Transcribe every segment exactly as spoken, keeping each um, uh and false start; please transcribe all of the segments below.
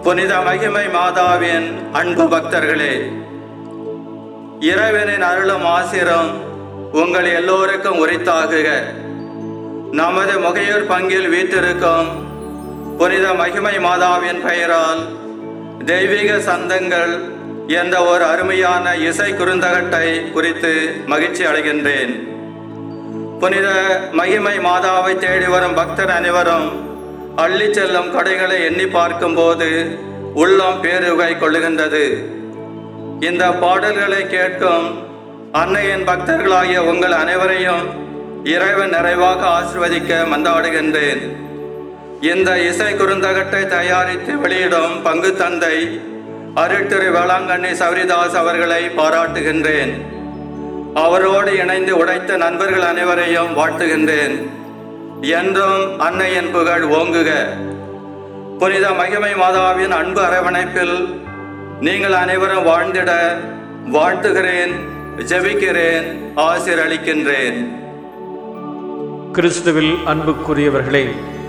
புனித மகிமை மாதாவின் அன்பு பக்தர்களே, இறைவனின் அருளும் ஆசிரும் உங்கள் எல்லோருக்கும் உரித்தாகுக. நமது முகையூர் பங்கில் வீற்றிருக்கும் புனித மகிமை மாதாவின் பெயரால் தெய்வீக சந்தங்கள் என்ற ஒரு அருமையான இசை குறுந்தகட்டை குறித்து மகிழ்ச்சி அடைகின்றேன். புனித மகிமை மாதாவை தேடி வரும் பக்தர் அனைவரும் அள்ளி செல்லும் கொடைகளை எண்ணி பார்க்கும் போது உள்ளம் பேருகை கொள்ளுகின்றது. இந்த பாடல்களை கேட்கும் அன்னையின் பக்தர்களாகிய உங்கள் அனைவரையும் இறைவன் நிறைவாக ஆசிர்வதிக்க மன்றாடுகின்றேன். இந்த இசை குறுந்தகட்டை தயாரித்து வெளியிடும் பங்கு தந்தை அருட்திரு வேளாங்கண்ணி சௌரிதாஸ் அவர்களை பாராட்டுகின்றேன். அவரோடு இணைந்து உழைத்த நண்பர்கள் அனைவரையும் வாழ்த்துகின்றேன். என்றும் அன்னையின் புகழ் ஓங்குக. புனித மகிமை மாதாவின் அன்பு அரவணைப்பில் நீங்கள் அனைவரும் வாழ்ந்திட வாழ்த்துகிறேன், ஜெபிக்கிறேன், ஆசீர்வதிக்கின்றேன். கிறிஸ்துவில் அன்புக்குரியவர்களே,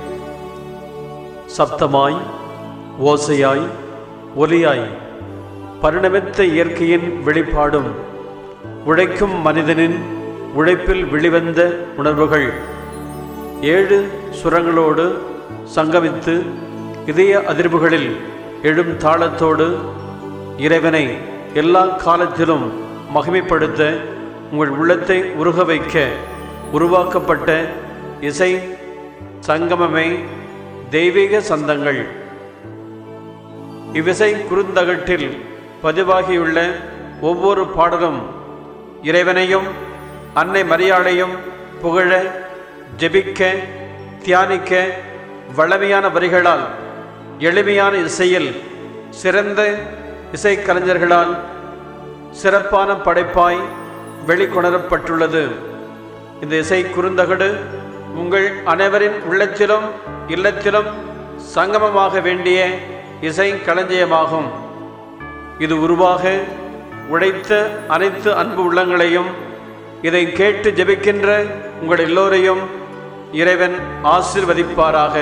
சப்தமாய், ஓசையாய், ஒலியாய் பரிணமித்த இயற்கையின் வெளிப்பாடும் உழைக்கும் மனிதனின் உழைப்பில் வெளிவந்த உணர்வுகள் ஏழு சுரங்களோடு சங்கமித்து இதய அதிர்வுகளில் எழும் தாளத்தோடு இறைவனை எல்லா காலத்திலும் மகிமைப்படுத்த உங்கள் உள்ளத்தை உருக வைக்க உருவாக்கப்பட்ட இசை சங்கமமே தெய்வீக சந்தங்கள். இவ்விசை குறுந்தகட்டில் பதிவாகியுள்ள ஒவ்வொரு பாடலும் இறைவனையும் அன்னை மரியாளையும் புகழ, ஜெபிக்க, தியானிக்க வளமையான வரிகளால் எளிமையான இசையில் சிறந்த இசைக்கலைஞர்களால் சிறப்பான படைப்பாய் வெளிக்கொணரப்பட்டுள்ளது. இந்த இசை குறுந்தகடு உங்கள் அனைவரின் உள்ளத்திலும் இல்லத்திலும் சங்கமமாக வேண்டிய இசை களஞ்சியமாகும். இது உருவாக உழைத்த அனைத்து அன்பு உள்ளங்களையும் இதை கேட்டு ஜெபிக்கின்ற உங்கள் எல்லோரையும் இறைவன் ஆசீர்வதிப்பாராக.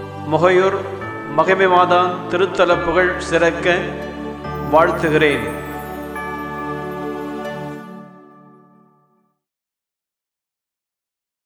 முகையூர் மகிமை மாதா திருத்தல புகழ் சிறக்க வாழ்த்துகிறேன்.